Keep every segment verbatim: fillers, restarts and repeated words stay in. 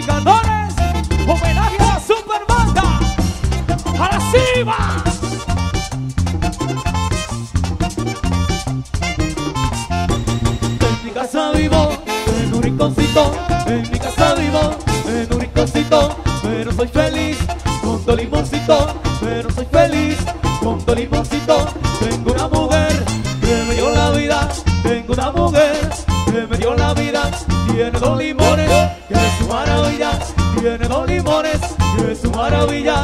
Ricardones, homenaje a la Superbanda, a la Cima. En mi casa vivo, en un rinconcito, en mi casa vivo, en un rinconcito, pero soy feliz con tu limoncito, pero soy feliz con tu limoncito. Tengo una mujer que me dio la vida, tengo una mujer que me dio la vida. Tiene dos limones, que es su maravilla, tiene dos limones, que es su maravilla.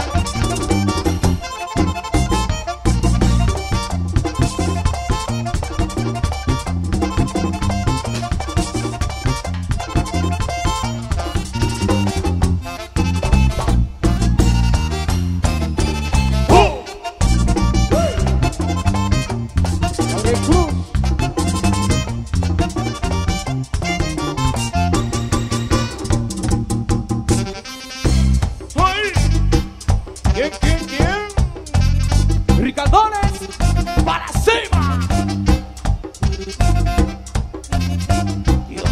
Ricardones, para cima. Dios.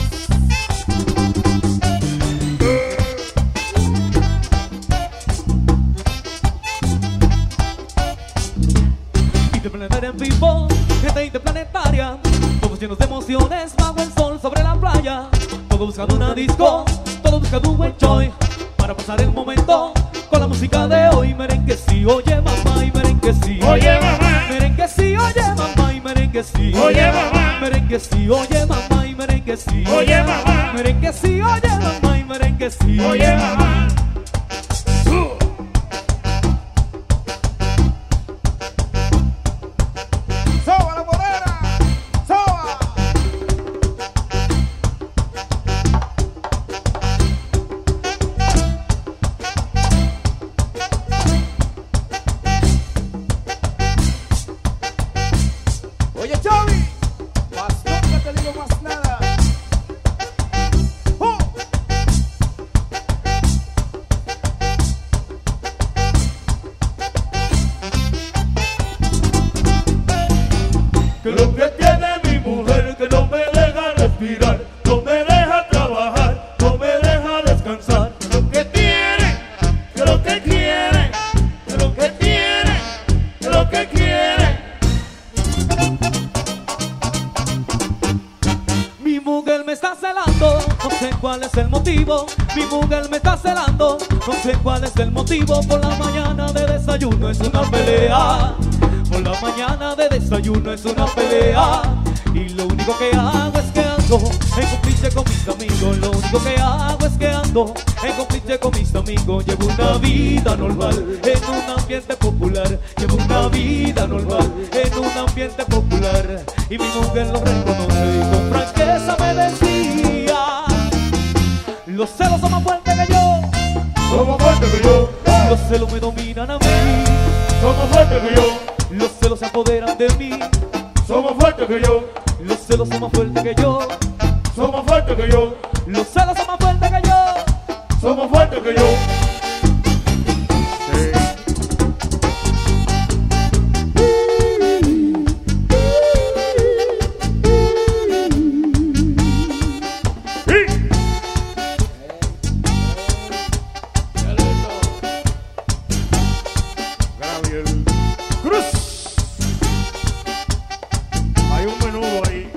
Interplanetaria en vivo, gente interplanetaria, todos llenos de emociones bajo el sol sobre la playa. Todos buscando una disco, todos buscando un buen choy para pasar el momento con la música de hoy. Merengue sí, oye mamá, y merengue sí, Oye mamá, merengue sí, oye mamá, y merengue sí, oye mamá, merengue sí, oye mamá, y merengue sí, oye mamá, merengue sí, oye mamá, y merengue sí, oye mamá. Uh. Soba la morena, soba. Oye Chavi, más nunca te digo más nada. ¡Oh! Que lo que tiene mi mujer, que no me deja respirar, no me deja trabajar, no me deja descansar. Lo que tiene, que lo que quiere, que lo que tiene, que lo que quiere. Mi mujer me está celando, no sé cuál es el motivo. Mi mujer me está celando, no sé cuál es el motivo. Por la mañana de desayuno es una pelea, por la mañana de desayuno es una pelea. Y lo único que hago es que ando en complice con mis amigos. Lo único que hago es que ando en complice con mis amigos. Llevo una vida normal en un ambiente popular. Llevo una vida normal en un ambiente popular. Y mi mujer lo reconoce y con franqueza me decía: los celos son más fuertes que yo, Somos fuertes que yo, los celos me dominan a mí, somos fuertes que yo, los celos se apoderan de mí, somos fuertes que yo, los celos son más fuertes que yo, somos fuertes que yo, los celos son más fuertes que yo. somos fuertes que yo. Sí. Gabriel Cruz. Hay un menudo ahí.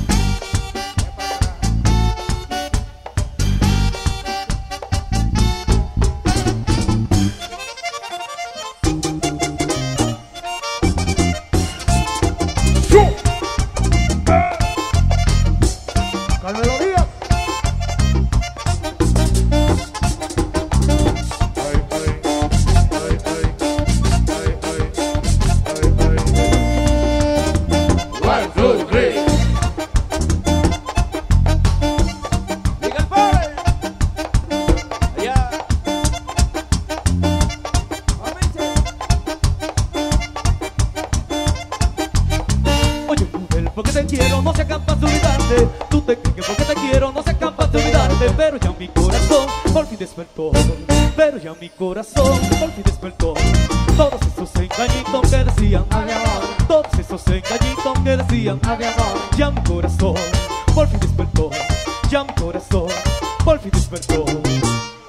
Carmelo Díaz. Ay, ay, ay, ay, ay, ay, ay, ay. One, two, three. Miguel Pérez. Allá. Oye mujer, porque te quiero, no seas capaz de olvidarte. Tú te crees que porque te quiero, no seas capaz de olvidarte. Pero ya mi corazón por fin despertó, pero ya mi corazón por fin despertó. Todos esos engañitos que decían, A mi amor, todos esos engañitos que decían, a mi amor. ya mi corazón por fin despertó, ya mi corazón por fin despertó.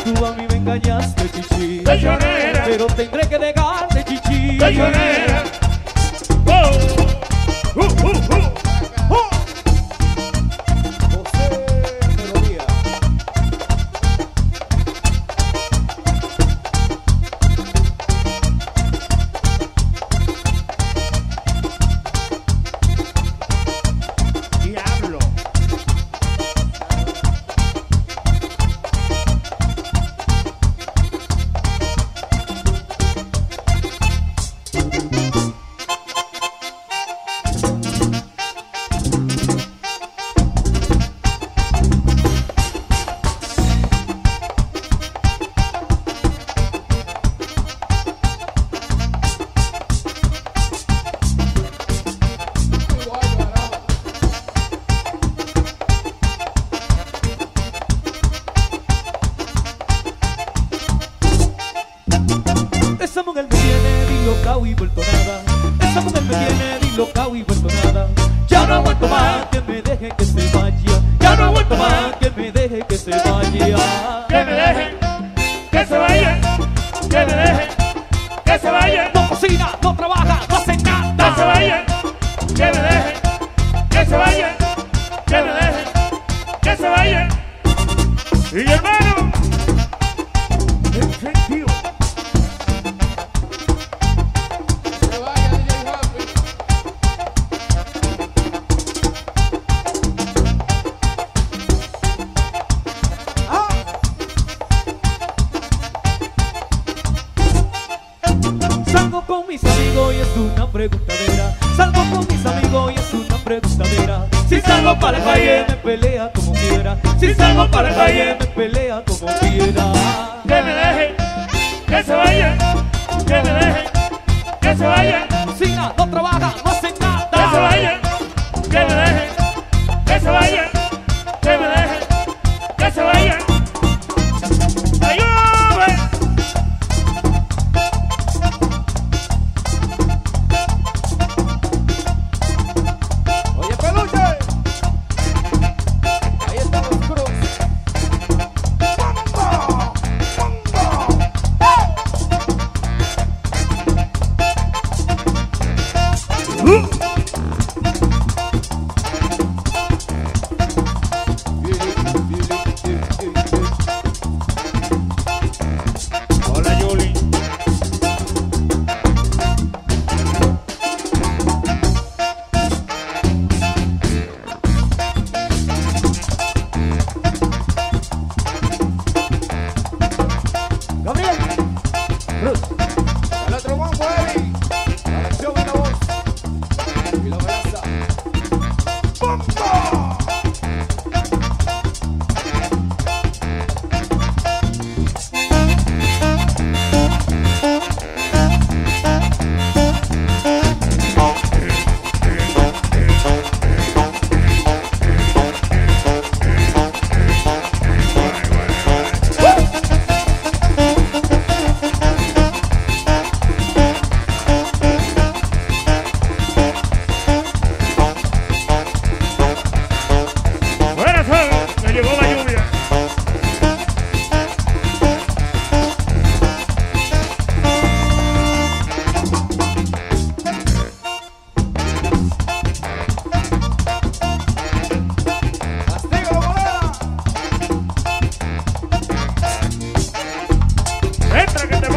tú a mí me engañaste, chichi. Traicionera. Pero tendré que dejarte, chichi. Traicionera. Oh. Uh, uh, uh. Oh. José Melodía. Diablo. Esa mujer me tiene dilocao y vuelto nada. Esa mujer me tiene dilocao y vuelto nada. Ya no aguanto más que me deje que se vaya. Ya no aguanto más que me deje que se vaya. Que me dejen, que se vayan, que me dejen, que se vayan, No cocina, no trabaja, no hace que se nada. vayan, que me dejen, que se vayan, que me dejen, que se vayan. Y hermano, en sentido. Se vaya D J Happy. Salgo con mis amigos y es una preguntadera. Salgo con mis amigos y es una preguntadera. Si salgo para el calle me pelea como quiera. Si salgo para el calle me pelea como quiera. Que me dejen, que se vayan, que me dejen, que se vayan, Cocina, no trabaja, no hace que se nada. vayan, que me dejen, que se vayan, que me dejen, que se vayan. ¡Ayúdame! Oye, peluche. Ahí están los Cruz. Hola, Yuli. Gabriel. Cruz. El otro bombo, Eddie. La versión y la voz. Y la amenaza. Buenas tardes, me llegó la lluvia. Castigo, moneda. Entra que te